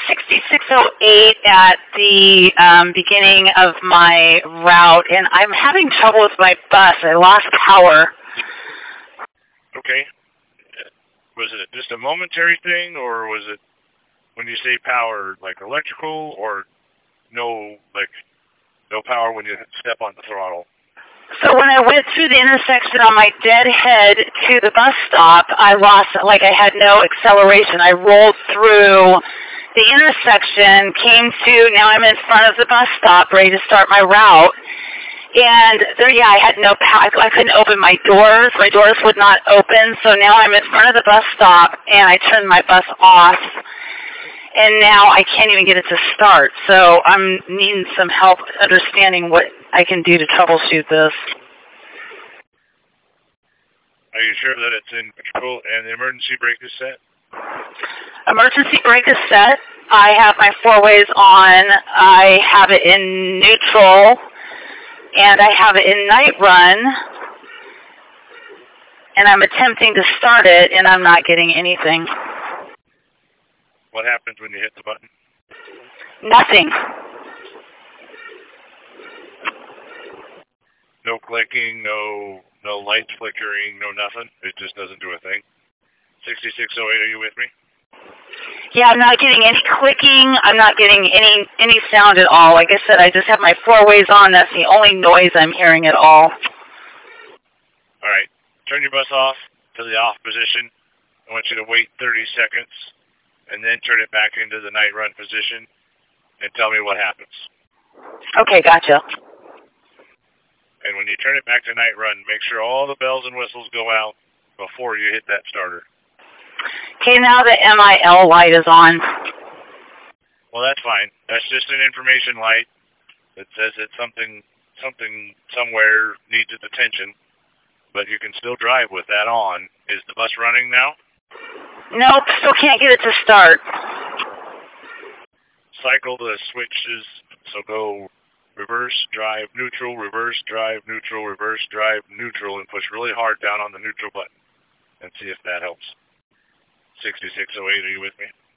6608 at the beginning of my route, and I'm having trouble with my bus. I lost power. Okay. Was it just a momentary thing, or was it, when you say power, like electrical, or no power when you step on the throttle? So when I went through the intersection on my deadhead to the bus stop, I had no acceleration. I rolled through the intersection, now I'm in front of the bus stop, ready to start my route. And I had no power. I couldn't open my doors. My doors would not open. So now I'm in front of the bus stop, and I turned my bus off. And now I can't even get it to start. So I'm needing some help understanding what I can do to troubleshoot this. Are you sure that it's in control and the emergency brake is set? Emergency brake is set. I have my 4-ways on. I have it in neutral. And I have it in night run. And I'm attempting to start it, and I'm not getting anything. What happens when you hit the button? Nothing. No clicking, no lights flickering, no nothing? It just doesn't do a thing? 6608, are you with me? Yeah, I'm not getting any clicking. I'm not getting any sound at all. Like I said, I just have my 4-ways on. That's the only noise I'm hearing at all. All right. Turn your bus off to the off position. I want you to wait 30 seconds and then turn it back into the night run position and tell me what happens. Okay, gotcha. And when you turn it back to night run, make sure all the bells and whistles go out before you hit that starter. Okay, now the MIL light is on. Well, that's fine. That's just an information light that says that something somewhere needs its attention, but you can still drive with that on. Is the bus running now? Nope, still can't get it to start. Cycle the switches, so go reverse, drive, neutral, reverse, drive, neutral, reverse, drive, neutral, and push really hard down on the neutral button and see if that helps. 6608, are you with me?